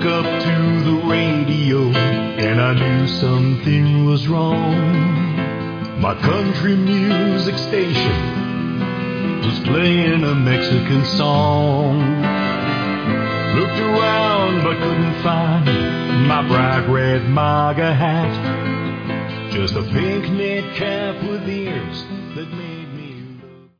woke up to the radio and I knew something was wrong. My country music station was playing a Mexican song. Looked around but couldn't find my bright red MAGA hat, just a pink knit cap with ears that made